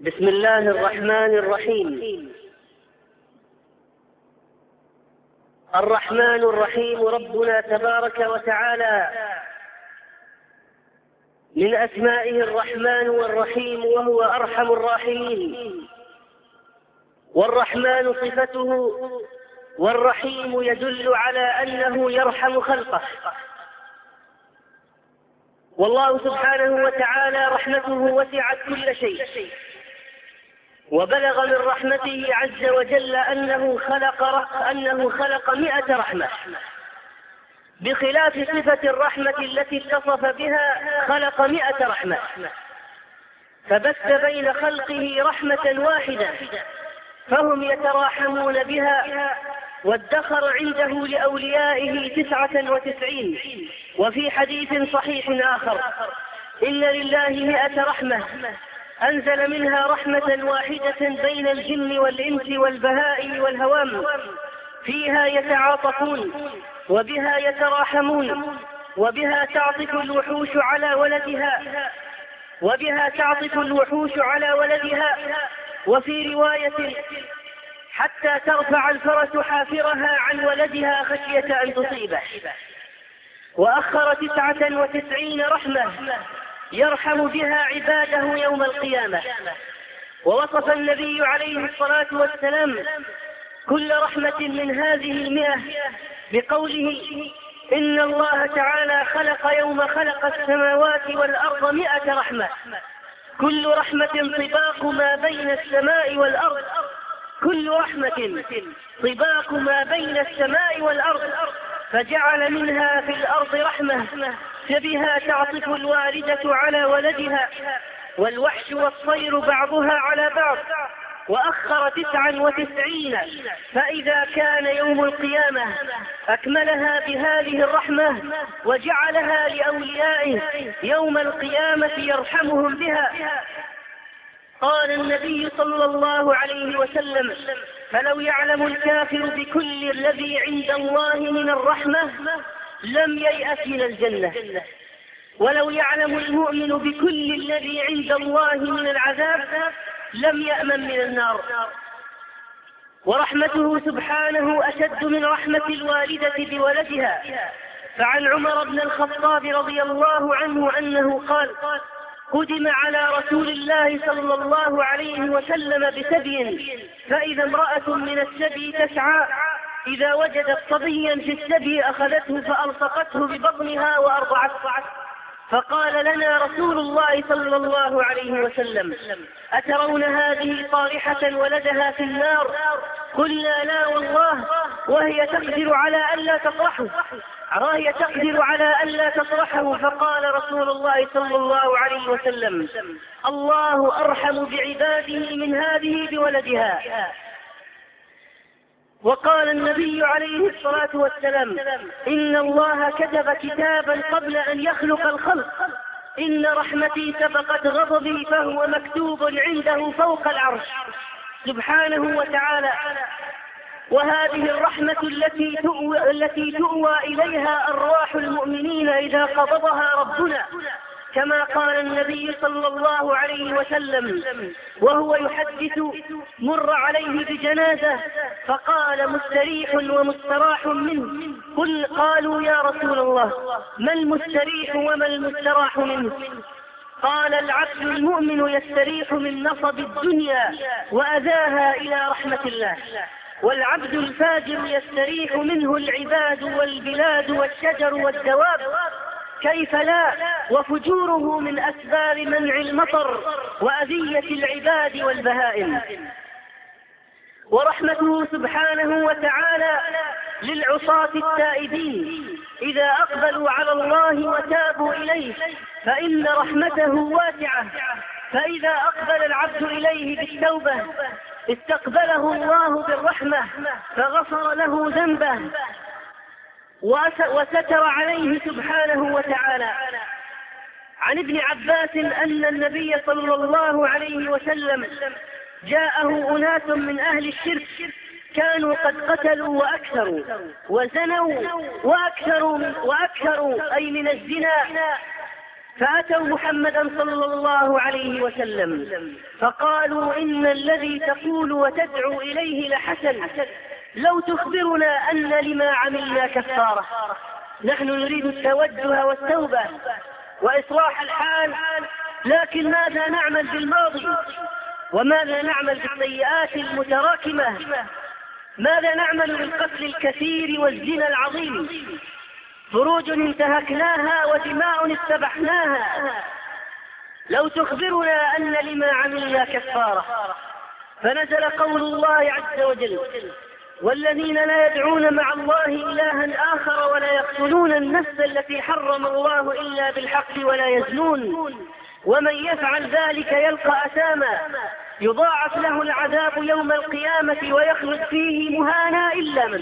بسم الله الرحمن الرحيم. الرحمن الرحيم ربنا تبارك وتعالى من أسمائه الرحمن والرحيم، وهو أرحم الراحمين. والرحمن صفته، والرحيم يدل على أنه يرحم خلقه. والله سبحانه وتعالى رحمته وسعت كل شيء، وبلغ من رحمته عز وجل أنه خلق 100 رحمة، بخلاف صفة الرحمة التي اتصف بها خلق 100 رحمة، فبث بين خلقه رحمة واحدة فهم يتراحمون بها، وادخر عنده لأوليائه 99. وفي حديث صحيح آخر: إن لله 100 رحمة أنزل منها رحمة واحدة بين الجن والإنس والبهائم والهوام، فيها يتعاطفون وبها يتراحمون، وبها تعطف الوحوش على ولدها، وفي رواية: حتى ترفع الفرس حافرها عن ولدها خشية أن تصيبه. وأخر 99 رحمة يرحم بها عباده يوم القيامة. ووصف النبي عليه الصلاة والسلام كل رحمة من هذه 100 بقوله: إن الله تعالى خلق يوم خلق السماوات والأرض 100 رحمة، كل رحمة طباق ما بين السماء والأرض، كل رحمة طباق ما بين السماء والأرض، فجعل منها في الأرض رحمة فبها تعطف الوالدة على ولدها، والوحش والطير بعضها على بعض. وأخر 99 فإذا كان يوم القيامة أكملها بهذه الرحمة، وجعلها لأوليائه يوم القيامة يرحمهم بها. قال النبي صلى الله عليه وسلم: فلو يعلم الكافر بكل الذي عند الله من الرحمة لم ييأس من الجنة، ولو يعلم المؤمن بكل الذي عند الله من العذاب لم يأمن من النار. ورحمته سبحانه أشد من رحمة الوالدة بولدها. فعن عمر بن الخطاب رضي الله عنه أنه قال: قدم على رسول الله صلى الله عليه وسلم بسبي، فإذا امرأة من السبي تسعى، إذا وجدت صبيا في السبي أخذته فألصقته ببطنها وأرضعته، فقال لنا رسول الله صلى الله عليه وسلم: أترون هذه طارحة ولدها في النار؟ قلنا: لا والله، وهي تقدر على ألا تطرحه. فقال رسول الله صلى الله عليه وسلم: الله أرحم بعباده من هذه بولدها. وقال النبي عليه الصلاة والسلام: إن الله كتب كتابا قبل أن يخلق الخلق: إن رحمتي سبقت غضبي، فهو مكتوب عنده فوق العرش سبحانه وتعالى. وهذه الرحمة التي تؤوى إليها أرواح المؤمنين إذا قبضها ربنا، كما قال النبي صلى الله عليه وسلم وهو يحدث: مر عليه بجنازة فقال: مستريح ومستراح منه. قالوا: يا رسول الله، ما المستريح وما المستراح منه؟ قال: العبد المؤمن يستريح من نصب الدنيا وأذاها إلى رحمة الله، والعبد الفاجر يستريح منه العباد والبلاد والشجر والدواب، كيف لا، وفجوره من أسباب منع المطر وأذية العباد والبهائم. ورحمته سبحانه وتعالى للعصاة التائبين إذا أقبلوا على الله وتابوا إليه، فإن رحمته واسعة، فإذا أقبل العبد إليه بالتوبة استقبله الله بالرحمة فغفر له ذنبه وستر عليه سبحانه وتعالى. عن ابن عباس أن النبي صلى الله عليه وسلم جاءه أناس من أهل الشرك كانوا قد قتلوا وأكثروا وزنوا وأكثروا أي من الزنا، فأتوا محمدا صلى الله عليه وسلم فقالوا إن الذي تقول وتدعو إليه لحسن، لو تخبرنا أن لما عملنا كفارة. نحن نريد التوجه والتوبة وإصلاح الحال، لكن ماذا نعمل بالماضي؟ وماذا نعمل بالسيئات المتراكمة؟ ماذا نعمل بالقتل الكثير والزنا العظيم؟ فروج انتهكناها ودماء استبحناها، لو تخبرنا أن لما عملنا كفارة. فنزل قول الله عز وجل: والذين لا يدعون مع الله إلها آخر ولا يقتلون النفس التي حرم الله إلا بالحق ولا يزنون ومن يفعل ذلك يلقى أثاما يضاعف له العذاب يوم القيامة ويخلد فيه مهانا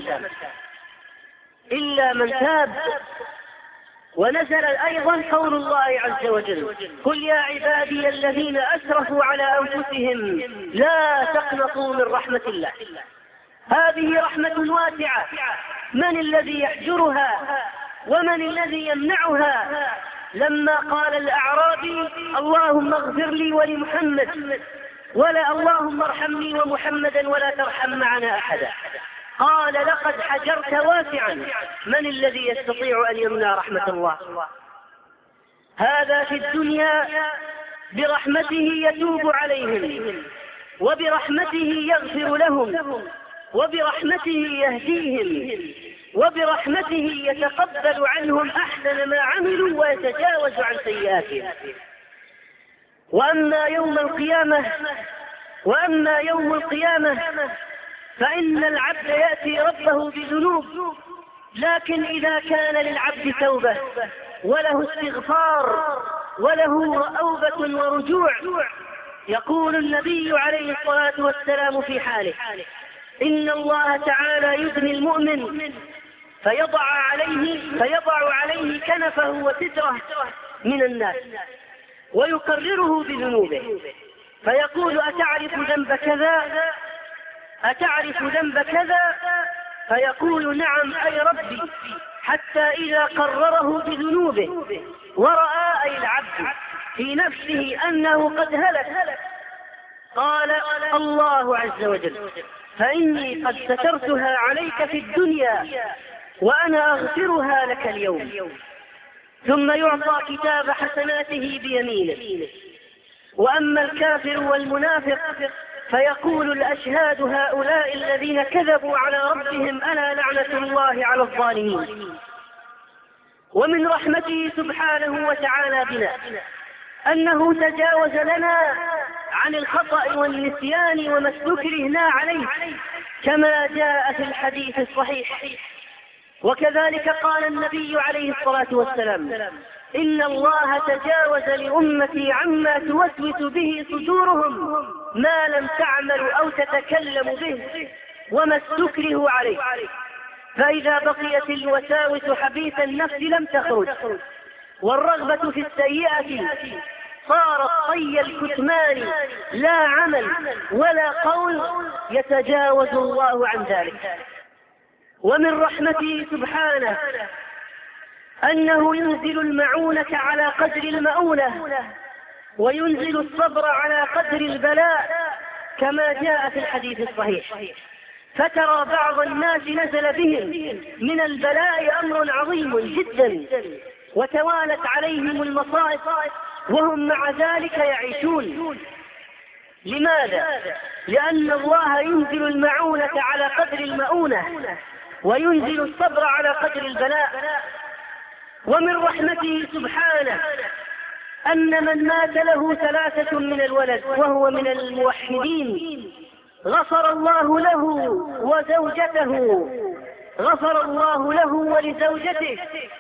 إلا من تاب. ونزل أيضا قول الله عز وجل: قل يا عبادي الذين أسرفوا على أنفسهم لا تقنطوا من رحمة الله. هذه رحمة واسعة، من الذي يحجرها ومن الذي يمنعها؟ لما قال الأعرابي: اللهم اغفر لي ولمحمد، ولا اللهم ارحمني ومحمدا ولا ترحم معنا أحدا، قال: لقد حجرت واسعا، من الذي يستطيع أن يمنع رحمة الله؟ هذا في الدنيا برحمته يتوب عليهم، وبرحمته يغفر لهم، وبرحمته يهديهم، وبرحمته يتقبل عنهم أحسن ما عملوا ويتجاوز عن سيئاتهم. وأما يوم القيامة فإن العبد يأتي ربه بذنوب، لكن إذا كان للعبد توبة وله استغفار وله أوبة ورجوع، يقول النبي عليه الصلاة والسلام في حاله: إن الله تعالى يدني المؤمن فيضع عليه كنفه وستره من الناس ويقرره بذنوبه، فيقول: أتعرف ذنب كذا؟ فيقول: نعم أي ربي، حتى إذا قرره بذنوبه ورأى أي العبد في نفسه أنه قد هلك، قال الله عز وجل: فإني قد سترتها عليك في الدنيا وأنا أغفرها لك اليوم. ثم يعطى كتاب حسناته بيمينه. وأما الكافر والمنافق فيقول الأشهاد هؤلاء الذين كذبوا على ربهم ألا لعنة الله على الظالمين. ومن رحمته سبحانه وتعالى بنا أنه تجاوز لنا عن الخطأ والنسيان وما استكرهنا عليه، كما جاء في الحديث الصحيح. وكذلك قال النبي عليه الصلاة والسلام: إن الله تجاوز لأمتي عما توسوس به صدورهم ما لم تعمل أو تتكلم به وما استكره عليه. فإذا بقيت الوساوس حبيث النفس لم تخرج، والرغبة في السيئة صارت طي الكتمان، لا عمل ولا قول يتجاوز الله عن ذلك. ومن رحمته سبحانه أنه ينزل المعونة على قدر المؤونة، وينزل الصبر على قدر البلاء، كما جاء في الحديث الصحيح. فترى بعض الناس نزل بهم من البلاء أمر عظيم جدا وتوالت عليهم المصائب وهم مع ذلك يعيشون. لماذا؟ لأن الله ينزل المعونة على قدر المؤونة وينزل الصبر على قدر البلاء. ومن رحمته سبحانه أن من مات له 3 من الولد وهو من الموحدين غفر الله له ولزوجته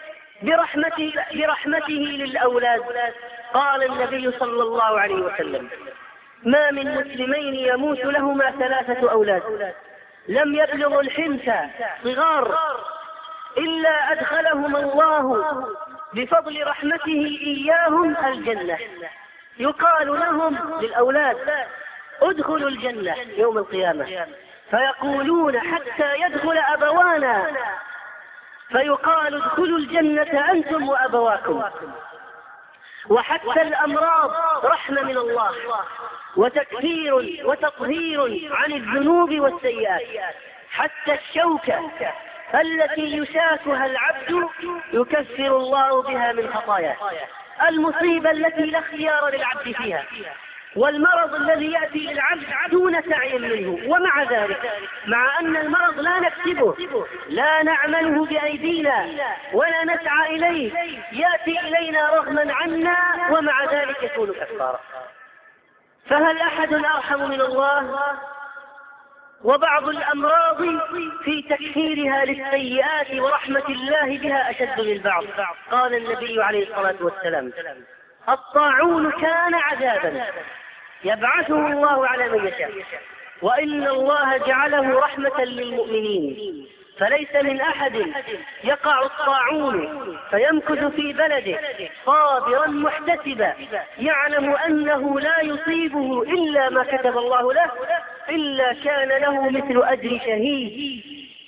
برحمته للأولاد. قال النبي صلى الله عليه وسلم: ما من مسلمين يموت لهما 3 أولاد لم يبلغوا الحنث صغار إلا أدخلهم الله بفضل رحمته إياهم الجنة. يقال لهم للأولاد: ادخلوا الجنة يوم القيامة، فيقولون: حتى يدخل أبوانا، فيقال: ادخلوا الجنة أنتم وأبواكم. وحتى الأمراض رحمة من الله وتكفير وتطهير عن الذنوب والسيئات. حتى الشوكة التي يشاكها العبد يكفر الله بها من خطاياه. المصيبة التي لا اختيار للعبد فيها، والمرض الذي يأتي للعبد دون سعي منه، ومع ذلك مع أن المرض لا نكسبه، لا نعمله بأيدينا ولا نسعى إليه، يأتي إلينا رغما عنا، ومع ذلك يكون كفارا. فهل أحد أرحم من الله؟ وبعض الأمراض في تكفيرها للسيئات ورحمة الله بها أشد من بعض. قال النبي عليه الصلاة والسلام: الطاعون كان عذابا يبعثه الله على من يشاء، وإن الله جعله رحمة للمؤمنين، فليس من أحد يقع الطاعون فيمكث في بلده صابرا محتسبا يعلم أنه لا يصيبه إلا ما كتب الله له إلا كان له مثل أجر شهيد.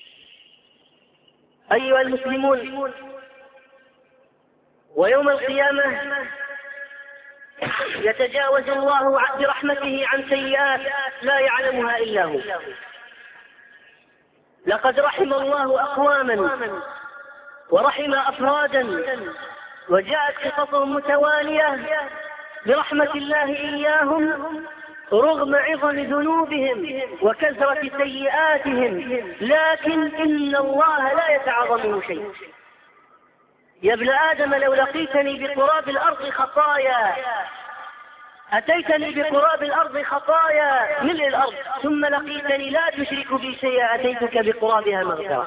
أيها المسلمون، ويوم القيامة يتجاوز الله برحمته عن سيئات لا يعلمها إلا هو. لقد رحم الله أقواما ورحم أفرادا، وجاءت قصصهم متوالية برحمة الله إياهم رغم عظم ذنوبهم وكثرة سيئاتهم، لكن إن الله لا يتعظمه شيء. يا ابن آدم لو لقيتني بقراب الأرض خطايا، أتيتني بقراب الأرض خطايا ملء الأرض ثم لقيتني لا تشرك بي شيئا أتيتك بقرابها مغفرة.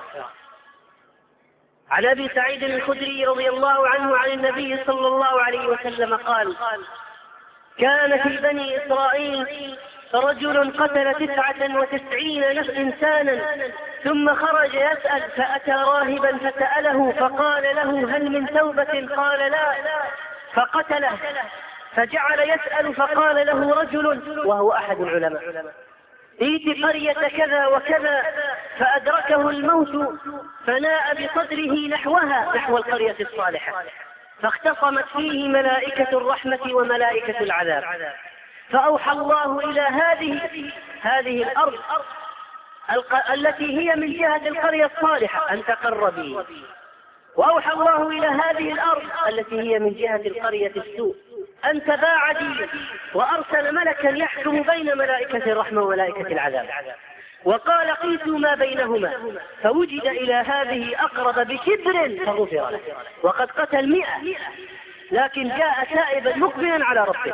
عن أبي سعيد الخدري رضي الله عنه عن النبي صلى الله عليه وسلم قال: كان في بني إسرائيل رجل قتل 99 إنسانا ثم خرج يسأل، فأتى راهبا فسأله فقال له: هل من توبة؟ قال: لا. فقتله، فجعل يسأل فقال له رجل وهو أحد العلماء: ائت قرية كذا وكذا، فأدركه الموت فناء بصدره نحوها، نحو القرية الصالحة، فاختصمت فيه ملائكة الرحمة وملائكة العذاب، فأوحى الله إلى هذه الأرض التي هي من جهة القرية الصالحة أن تقر بي، وأوحى الله إلى هذه الأرض التي هي من جهة القرية السوء أن تباعدي، وأرسل ملكا يحكم بين ملائكة الرحمة وملائكة العذاب، وقال: قيسوا ما بينهما، فوجد إلى هذه أقرب بشبر فغفر له، وقد قتل 100 لكن جاء تائبا مقبلا على ربه.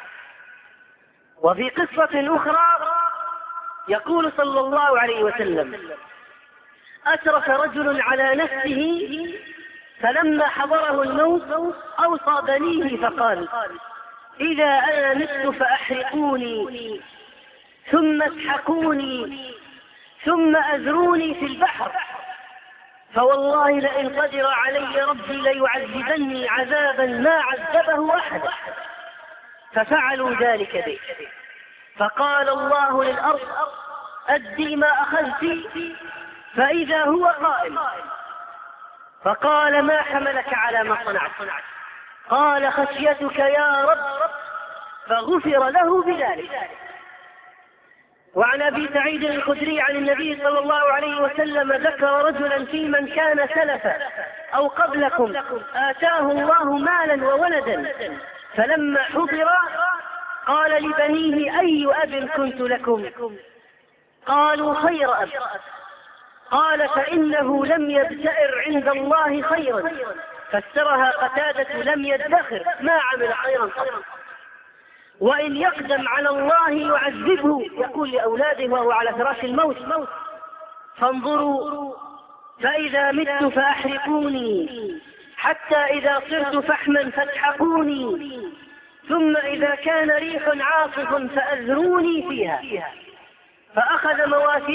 وفي قصة أخرى يقول صلى الله عليه وسلم: أشرف رجل على نفسه فلما حضره الموت أوصى بنيه فقال: إذا أنا مت فأحرقوني ثم اسحقوني ثم أذروني في البحر، فوالله لئن قدر علي ربي ليعذبني عذابا ما عذبه أحد. ففعلوا ذلك به، فقال الله للأرض: أدي ما أخذت، فإذا هو قائم، فقال: ما حملك على ما صنعت؟ قال: خشيتك يا رب، فغفر له بذلك. وعن أبي سعيد الخدري عن النبي صلى الله عليه وسلم ذكر رجلا في من كان سلفا أو قبلكم آتاه الله مالا وولدا، فلما حضر قال لبنيه: أي أب كنت لكم؟ قالوا: خير أب. قال: فإنه لم يبتئر عند الله خيرا. فسرها قتادة: لم يدخر، ما عمل خيرا قط، وإن يقدم على الله يعذبه. يقول لأولاده وهو على فراش الموت: فانظروا فإذا مت فأحرقوني، حتى إذا صرت فحما فاسحقوني، ثم إذا كان ريح عاصف فأذروني فيها. فأخذ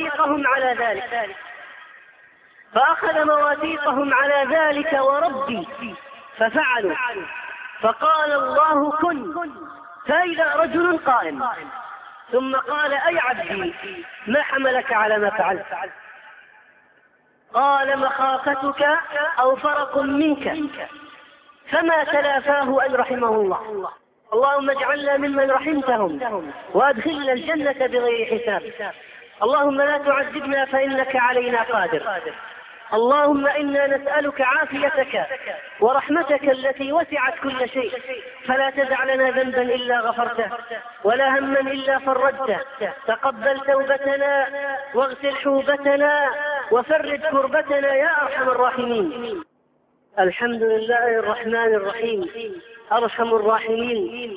مواثيقهم على ذلك وربي ففعلوا. فقال الله: كن، فإذا رجل قائم، ثم قال: أي عبدي ما حملك على ما فعلت؟ قال: مخافتك أو فرق منك، فما تلافاه أن رحمه الله. اللهم اجعلنا ممن رحمتهم وأدخلنا الجنة بغير حساب. اللهم لا تعذبنا فإنك علينا قادر. اللهم إنا نسألك عافيتك ورحمتك التي وسعت كل شيء، فلا تدع لنا ذنبا إلا غفرته ولا هما إلا فرجته. تقبل توبتنا واغسل حوبتنا وفرج كربتنا يا أرحم الراحمين. الحمد لله الرحمن الرحيم أرحم الراحمين،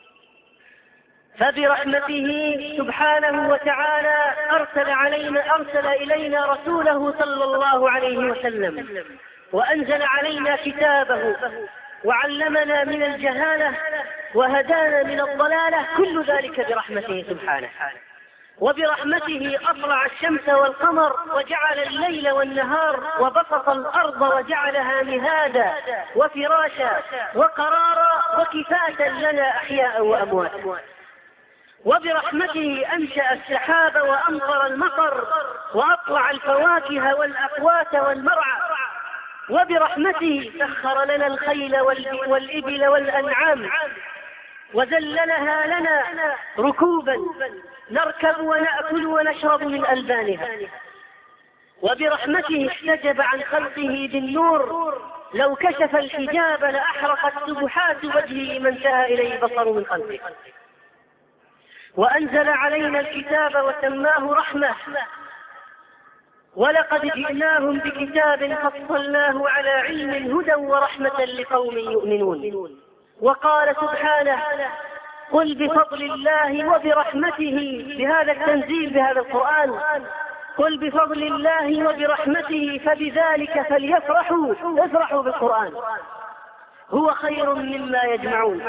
فبرحمته سبحانه وتعالى أرسل إلينا رسوله صلى الله عليه وسلم، وأنزل علينا كتابه، وعلمنا من الجهالة وهدانا من الضلالة، كل ذلك برحمته سبحانه. وبرحمته أطلع الشمس والقمر وجعل الليل والنهار، وبسط الأرض وجعلها مهادا وفراشا وقرارا وكفاة لنا أحياء وأموات. وبرحمته أنشأ السحاب وأمطر المطر وأطلع الفواكه والأقوات والمرعى. وبرحمته سخر لنا الخيل والإبل والأنعام وذللها لنا ركوبا نركب ونأكل ونشرب من ألبانها. وبرحمته احتجب عن خلقه بالنور، لو كشف الحجاب لأحرقت سبحات وجهه ما انتهى إليه البصر من خلقه. وأنزل علينا الكتاب وسماه رحمة، ولقد جئناهم بكتاب فصلناه على علم هدى ورحمة لقوم يؤمنون. وقال سبحانه: قل بفضل الله وبرحمته، بهذا التنزيل بهذا القرآن، قل بفضل الله وبرحمته فبذلك فليفرحوا، افرحوا بالقرآن، هو خير مما يجمعون.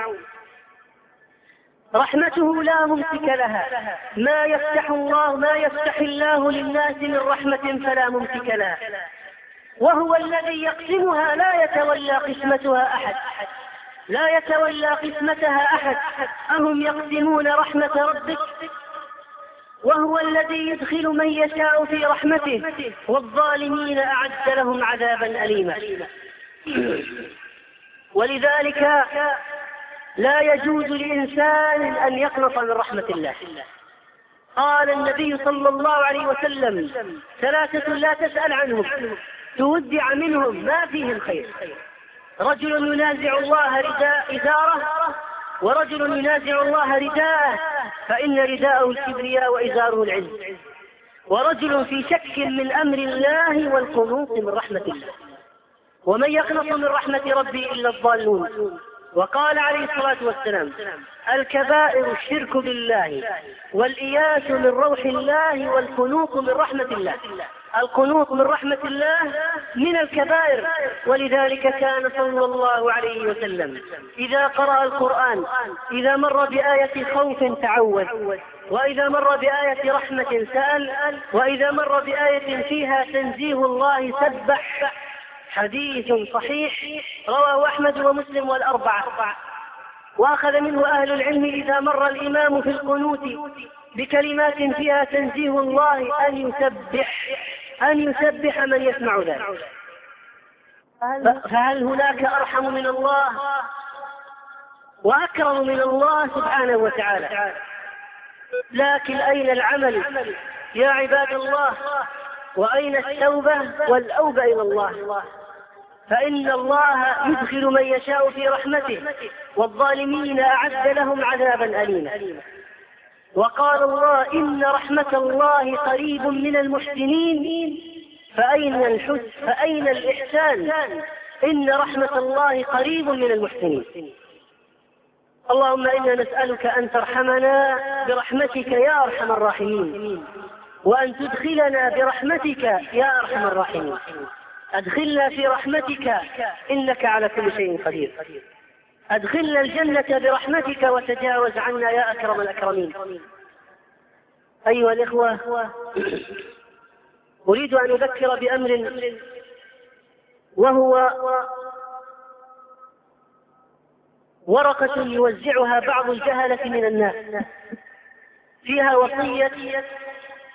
رحمته لا ممسك لها، ما يفتح الله للناس من رحمة فلا ممسك لها، وهو الذي يقسمها لا يتولى قسمتها أحد. أهم يقسمون رحمة ربك؟ وهو الذي يدخل من يشاء في رحمته، والظالمين أعد لهم عذابا أليما. ولذلك لا يجوز لإنسان أن يقنط من رحمة الله. قال النبي صلى الله عليه وسلم: 3 لا تسأل عنهم تودع منهم ما فيهم خير: رجل ينازع الله إزاره، ورجل ينازع الله رداءه، فإن رداءه الكبرياء وإزاره العز، ورجل في شك من أمر الله والقنوط من رحمة الله. ومن يقنط من رحمة ربي إلا الضالون. وقال عليه الصلاة والسلام: الكبائر الشرك بالله، والإياس من روح الله، والقنوط من رحمة الله. القنوط من رحمة الله من الكبائر. ولذلك كان صلى الله عليه وسلم إذا قرأ القرآن إذا مر بآية خوف تعوذ، وإذا مر بآية رحمة سأل، وإذا مر بآية فيها تنزيه الله سبح. حديث صحيح رواه أحمد ومسلم والأربعة. وأخذ منه أهل العلم إذا مر الإمام في القنوت بكلمات فيها تنزيه الله أن يسبح من يسمع ذلك. فهل هناك أرحم من الله وأكرم من الله سبحانه وتعالى؟ لكن أين العمل يا عباد الله؟ وأين التوبة والأوبة إلى الله؟ فإن الله يدخل من يشاء في رحمته، والظالمين أعد لهم عذابا أليما. وقال الله: إن رحمة الله قريب من المحسنين، فأين الإحسان؟ إن رحمة الله قريب من المحسنين. اللهم إنا نسألك أن ترحمنا برحمتك يا أرحم الراحمين، وأن تدخلنا برحمتك يا أرحم الراحمين. أدخلنا في رحمتك إنك على كل شيء قدير. أدخلنا الجنة برحمتك وتجاوز عنا يا أكرم الأكرمين. أيها الإخوة، أريد أن أذكر بأمر، وهو ورقة يوزعها بعض الجهلة من الناس، فيها وصية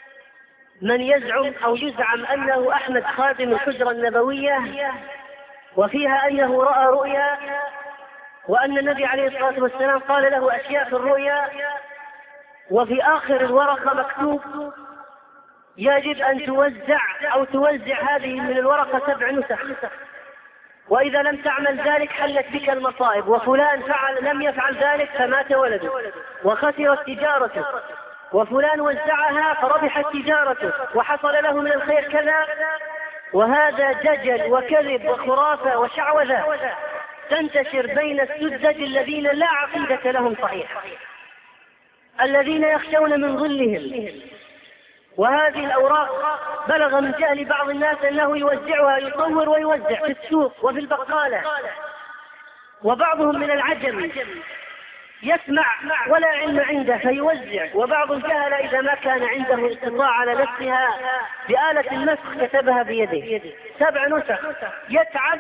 من يزعم أو يزعم أنه أحمد خادم الحجرة النبوية وفيها أنه رأى رؤيا، وأن النبي عليه الصلاة والسلام قال له أشياء في الرؤيا، وفي آخر الورقة مكتوب يجب أن توزع هذه من الورقة 7 نسخ، وإذا لم تعمل ذلك حلت بك المصائب، وفلان لم يفعل ذلك فمات ولده وخسرت تجارته، وفلان وزعها فربحت تجارته وحصل له من الخير كذا. وهذا دجل وكذب وخرافة وشعوذة تنتشر بين السذج الذين لا عقيدة لهم صحيحة، الذين يخشون من ظلهم. وهذه الأوراق بلغ من جهل بعض الناس أنه يوزعها، يصور ويوزع في السوق وفي البقالة، وبعضهم من العجم يسمع ولا علم عنده فيوزع، وبعض الجهل إذا ما كان عنده استطاع على نفسها بآلة النسخ كتبها بيده 7 نسخ، يتعب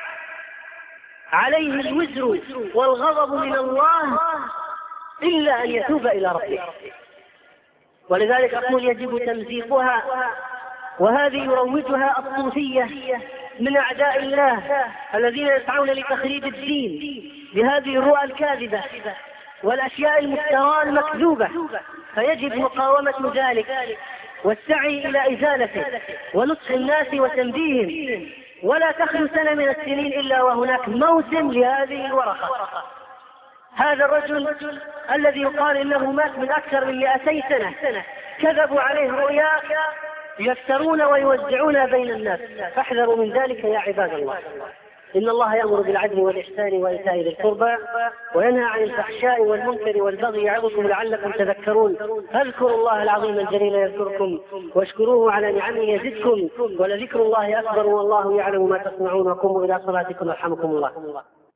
عليه الوزر والغضب من الله إلا أن يتوب إلى ربه. ولذلك أقول يجب تمزيقها، وهذه يروجها الصوفية من أعداء الله الذين يسعون لتخريب الدين بهذه الرؤى الكاذبة والأشياء المفترى المكذوبة، فيجب مقاومة ذلك والسعي إلى إزالته ونصح الناس وتنبيههم. ولا تخلو سنة من السنين إلا وهناك موسم لهذه الورقة. هذا الرجل الذي يقال إنه مات من أكثر من 200 سنة كذبوا عليه رؤيا يفترون ويوزعون بين الناس، فاحذروا من ذلك يا عباد الله. إن الله يأمر بالعدل والإحسان وإيتاء ذي القربى وينهى عن الفحشاء والمنكر والبغي يعظكم لعلكم تذكرون. فاذكروا الله العظيم الجليل يذكركم واشكروه على نعمه يزدكم ولذكر الله أكبر والله يعلم ما تصنعون. وقوموا إلى صلاتكم يرحمكم الله.